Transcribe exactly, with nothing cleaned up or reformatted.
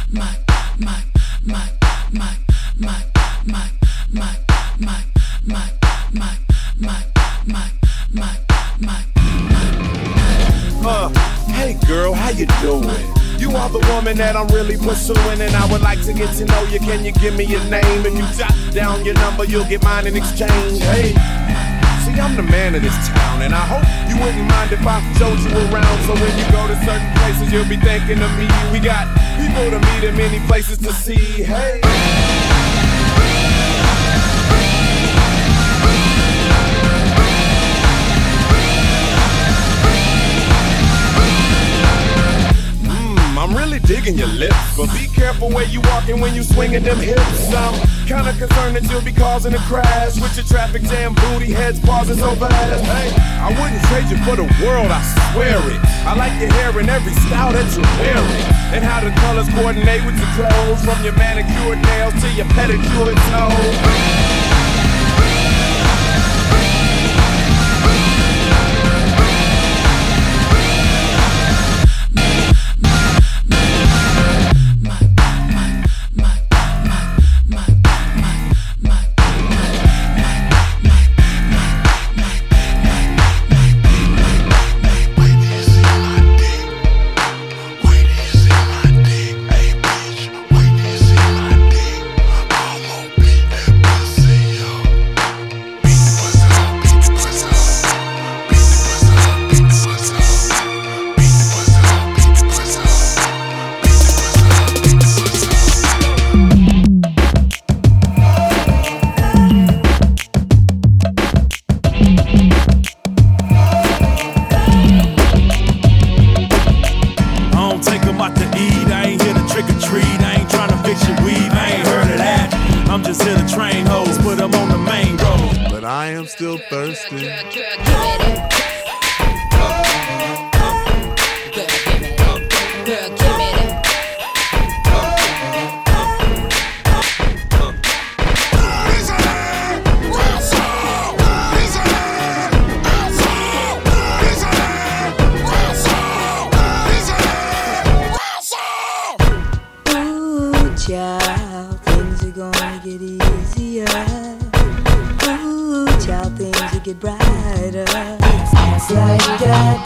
Uh, hey girl, how you doing? You are the woman that I'm really pursuing, and I would like to get to know you. Can you give me your name? If you jot down your number, you'll get mine in exchange. Hey, see, I'm the man of this town, and I hope you wouldn't mind if I showed you around. So when you go to certain places, you'll be thinking of me. We got people to meet and many places to see. Hey. I'm really digging your lips, but be careful where you walking when you swinging them hips. I'm kinda concerned that you'll be causing a crash with your traffic jam booty heads pausing so fast. Hey, I wouldn't trade you for the world, I swear it. I like your hair in every style that you're wearing, and how the colors coordinate with your clothes, from your manicured nails to your pedicured toes. Still thirsty. Ooh, child, things are gonna get easier. Child, things will get brighter. It's like you got